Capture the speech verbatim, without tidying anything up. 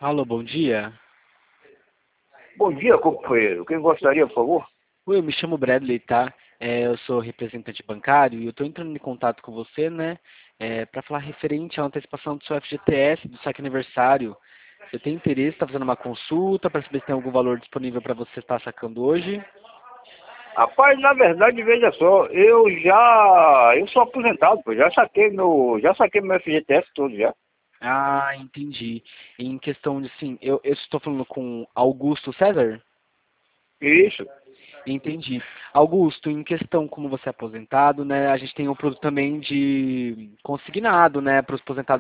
Alô, bom dia. Bom dia, companheiro. Quem gostaria, por favor? Oi, eu me chamo Bradley, tá? É, eu sou representante bancário e eu estou entrando em contato com você, né? Para falar referente à antecipação do seu F G T S, do saque aniversário. Você tem interesse, está fazendo uma consulta para saber se tem algum valor disponível para você estar sacando hoje? Rapaz, na verdade, veja só, eu já, eu sou aposentado, pô, já saquei meu, já saquei meu F G T S todo já. Ah, entendi. Em questão de, sim, eu, eu estou falando com Augusto César? Isso. Entendi. Augusto, em questão como você é aposentado, né, a gente tem o produto também de consignado, né, para os aposentados